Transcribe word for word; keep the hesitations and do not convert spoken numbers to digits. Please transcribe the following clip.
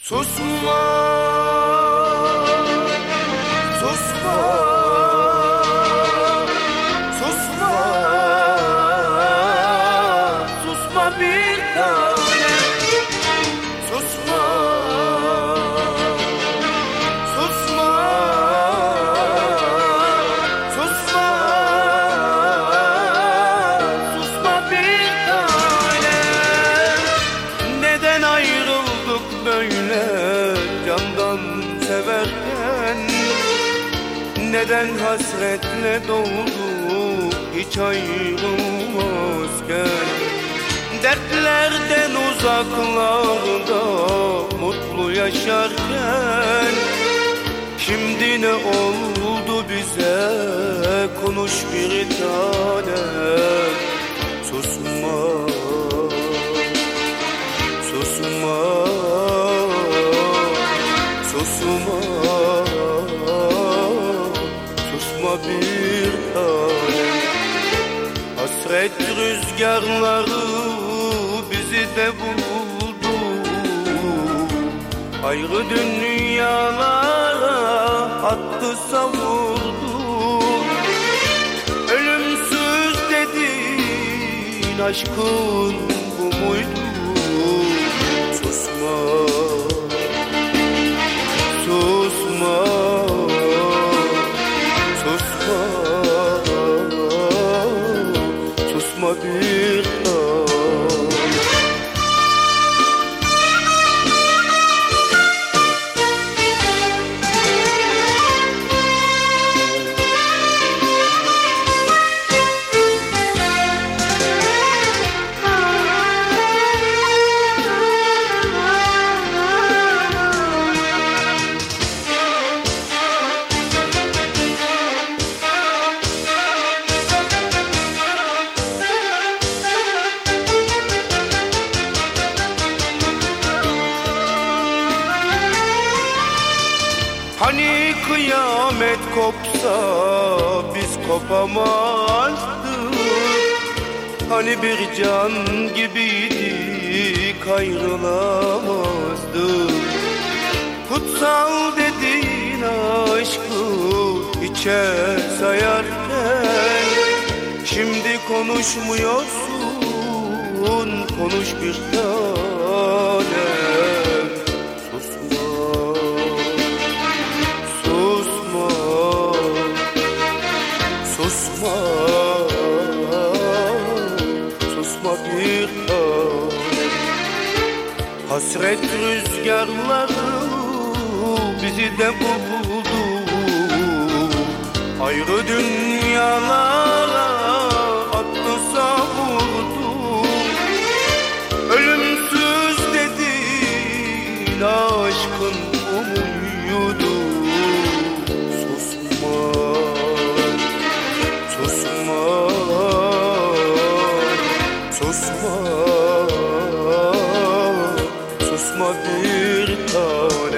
Susma, susma, susma, susma bir tanem. Susma, susma, susma, susma bir tanem. Neden ayrıldık böyle candan severken? Neden hasretle dolduk hiç ayrılmazken? Dertlerden uzaklarda mutlu yaşarken, şimdi ne oldu bize? Konuş bir tanem. Susma, susma, susma, susma bir tanem. Hasret rüzgarları bizi de buldu, ayrı dünyalara attı savurdu. Ölümsüz dedin, aşkın bu muydu? Susma, susma, susma, susma bir tanem. Hani kıyamet kopsa biz kopamazdık, hani bir can gibiydik ayrılamazdık. Kutsal dediğin aşkı içe sayarken, şimdi konuşmuyorsun, konuş bir tanem. Susma, susma, susma bir tanem. Hasret rüzgarları bizi de buldu, ayrı dünyalara attı savurdu. Ölümsüz dedin, aşkın umuydu. Susma, susma, susma, susma bir tanem.